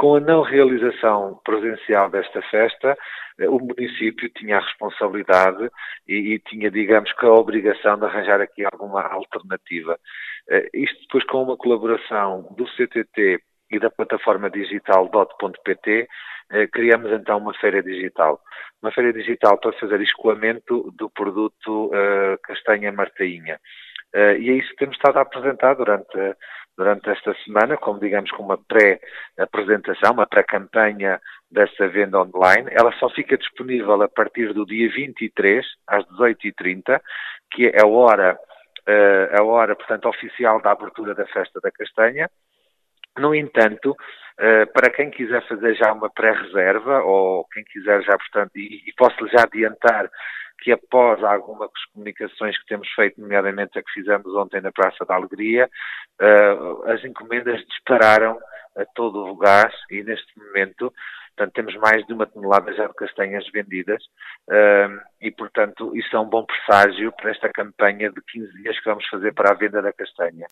Com a não realização presencial desta festa, o município tinha a responsabilidade e tinha, digamos, que a obrigação de arranjar aqui alguma alternativa. Isto depois com uma colaboração do CTT e da plataforma digital dot.pt, criamos então uma feira digital. Uma feira digital para fazer escoamento do produto castanha martainha. E é isso que temos estado a apresentar durante esta semana, como digamos com uma pré-apresentação, uma pré-campanha dessa venda online. Ela só fica disponível a partir do dia 23, às 18h30, que é a hora, portanto, oficial da abertura da Festa da Castanha. No entanto, para quem quiser fazer já uma pré-reserva, ou quem quiser já, portanto, e posso já adiantar que após algumas comunicações que temos feito, nomeadamente a que fizemos ontem na Praça da Alegria, as encomendas dispararam a todo o gás e neste momento, portanto, temos mais de 1 tonelada já de castanhas vendidas e, portanto, isso é um bom presságio para esta campanha de 15 dias que vamos fazer para a venda da castanha.